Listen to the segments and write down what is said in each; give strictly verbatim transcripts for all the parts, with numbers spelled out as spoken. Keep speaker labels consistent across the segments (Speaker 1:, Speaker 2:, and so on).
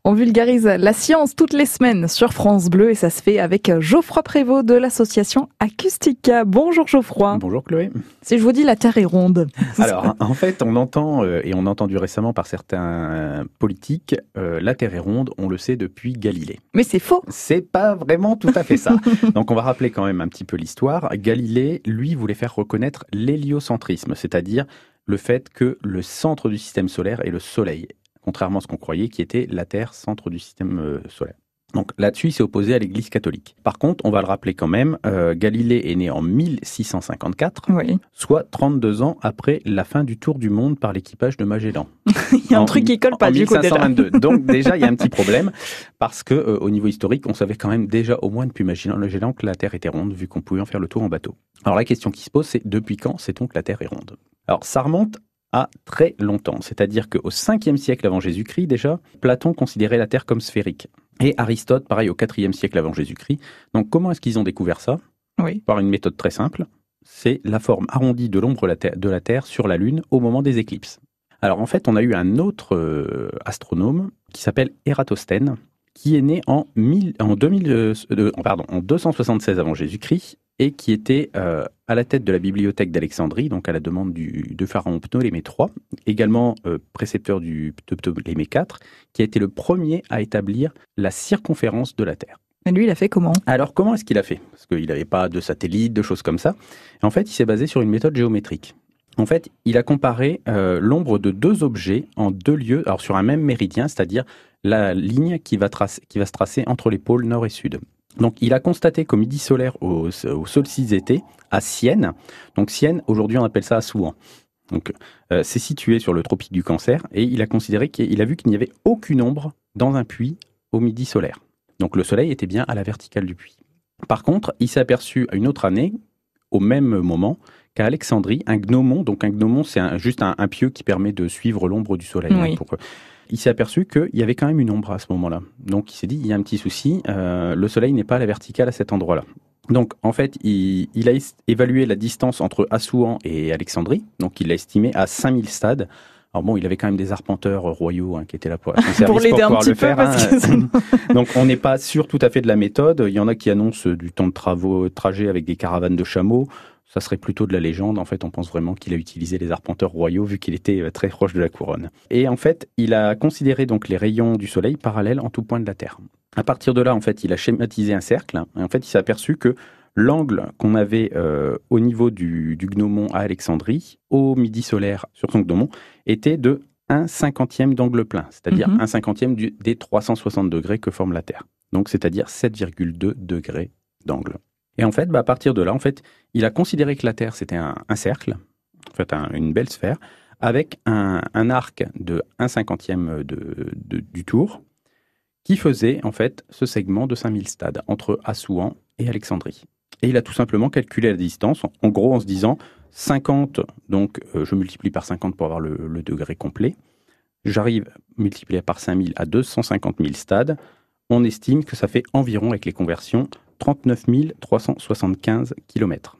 Speaker 1: On vulgarise la science toutes les semaines sur France Bleu et ça se fait avec Geoffroy Prévost de l'association Acoustica. Bonjour Geoffroy.
Speaker 2: Bonjour Chloé.
Speaker 1: Si je vous dis la Terre est ronde.
Speaker 2: Alors en fait on entend, euh, et on a entendu récemment par certains politiques, euh, la Terre est ronde, on le sait depuis Galilée.
Speaker 1: Mais c'est faux.
Speaker 2: C'est pas vraiment tout à fait ça. Donc on va rappeler quand même un petit peu l'histoire. Galilée, lui, voulait faire reconnaître l'héliocentrisme, c'est-à-dire le fait que le centre du système solaire est le Soleil, contrairement à ce qu'on croyait qui était la Terre, centre du système euh, solaire. Donc là-dessus, il s'est opposé à l'Église catholique. Par contre, on va le rappeler quand même, euh, Galilée est né en mille six cent cinquante-quatre, oui. soit trente-deux ans après la fin du tour du monde par l'équipage de Magellan.
Speaker 1: Il y a un en, truc qui colle pas du coup déjà.
Speaker 2: Donc déjà, il y a un petit problème, parce que euh, au niveau historique, on savait quand même déjà au moins depuis Magellan que la Terre était ronde, vu qu'on pouvait en faire le tour en bateau. Alors la question qui se pose, c'est depuis quand sait-on que la Terre est ronde ? Alors ça remonte à très longtemps, c'est-à-dire qu'au cinquième siècle avant Jésus-Christ déjà, Platon considérait la Terre comme sphérique. Et Aristote, pareil, au quatrième siècle avant Jésus-Christ. Donc comment est-ce qu'ils ont découvert ça ?
Speaker 1: Oui.
Speaker 2: Par une méthode très simple, c'est la forme arrondie de l'ombre de la Terre sur la Lune au moment des éclipses. Alors en fait, on a eu un autre euh, astronome qui s'appelle Ératosthène, qui est né en, mille, en, deux mille, euh, pardon, en deux cent soixante-seize avant Jésus-Christ, et qui était euh, à la tête de la bibliothèque d'Alexandrie, donc à la demande du, de pharaon Ptolémée trois, également euh, précepteur du, de Ptolémée quatre, qui a été le premier à établir la circonférence de la Terre.
Speaker 1: Et lui, il a fait comment ?
Speaker 2: Alors, comment est-ce qu'il a fait ? Parce qu'il n'avait pas de satellite, de choses comme ça. En fait, il s'est basé sur une méthode géométrique. En fait, il a comparé euh, l'ombre de deux objets en deux lieux, alors sur un même méridien, c'est-à-dire la ligne qui va, tracer, qui va se tracer entre les pôles nord et sud. Donc, il a constaté qu'au midi solaire, au, au solstice d'été, à Syène, donc Syène, aujourd'hui on appelle ça Assouan. Donc, euh, c'est situé sur le tropique du Cancer, et il a considéré qu'il a vu qu'il n'y avait aucune ombre dans un puits au midi solaire. Donc, le soleil était bien à la verticale du puits. Par contre, il s'est aperçu une autre année, au même moment, qu'à Alexandrie, un gnomon, donc un gnomon, c'est un, juste un, un pieu qui permet de suivre l'ombre du soleil.
Speaker 1: Oui.
Speaker 2: Hein, pour, il s'est aperçu qu'il y avait quand même une ombre à ce moment-là. Donc il s'est dit, il y a un petit souci, euh, le soleil n'est pas à la verticale à cet endroit-là. Donc en fait, il, il a évalué la distance entre Assouan et Alexandrie, donc il l'a estimé à cinq mille stades. Alors bon, il avait quand même des arpenteurs royaux hein, qui étaient là pour,
Speaker 1: pour l'aider un petit
Speaker 2: le
Speaker 1: peu.
Speaker 2: Faire,
Speaker 1: parce
Speaker 2: hein.
Speaker 1: que
Speaker 2: Donc on n'est pas sûr tout à fait de la méthode. Il y en a qui annoncent du temps de travaux, trajet avec des caravanes de chameaux. Ça serait plutôt de la légende. En fait, on pense vraiment qu'il a utilisé les arpenteurs royaux vu qu'il était très proche de la couronne. Et en fait, il a considéré donc les rayons du soleil parallèles en tout point de la Terre. À partir de là, en fait, il a schématisé un cercle. Et en fait, il s'est aperçu que l'angle qu'on avait euh, au niveau du, du gnomon à Alexandrie, au midi solaire sur son gnomon, était de un cinquantième d'angle plein, c'est-à-dire mm-hmm. un cinquantième du, des trois cent soixante degrés que forme la Terre. Donc, c'est-à-dire sept virgule deux degrés d'angle. Et en fait, bah, à partir de là, en fait, il a considéré que la Terre, c'était un, un cercle, en fait, un, une belle sphère, avec un, un arc de un cinquantième de, de, du tour, qui faisait, en fait, ce segment de cinq mille stades, entre Assouan et Alexandrie. Et il a tout simplement calculé la distance, en, en gros, en se disant, cinquante, donc euh, je multiplie par cinquante pour avoir le, le degré complet, j'arrive multiplié par cinq mille à deux cent cinquante mille stades, on estime que ça fait environ, avec les conversions, trente-neuf mille trois cent soixante-quinze kilomètres.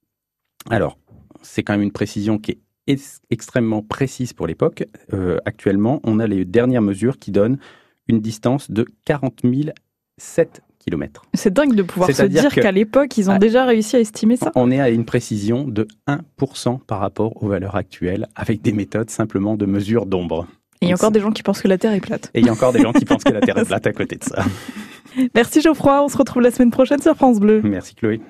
Speaker 2: Alors, c'est quand même une précision qui est ex- extrêmement précise pour l'époque. Euh, actuellement, on a les dernières mesures qui donnent une distance de quarante mille sept kilomètres.
Speaker 1: C'est dingue de pouvoir
Speaker 2: C'est-à-dire
Speaker 1: se dire qu'à l'époque, ils ont
Speaker 2: à,
Speaker 1: déjà réussi à estimer ça.
Speaker 2: On est à une précision de un pour cent par rapport aux valeurs actuelles, avec des méthodes simplement de mesure d'ombre.
Speaker 1: Et il y a encore des gens qui pensent que la Terre est plate.
Speaker 2: Et il y a encore des gens qui pensent que la Terre est plate à côté de ça.
Speaker 1: Merci Geoffroy, on se retrouve la semaine prochaine sur France Bleu.
Speaker 2: Merci Chloé.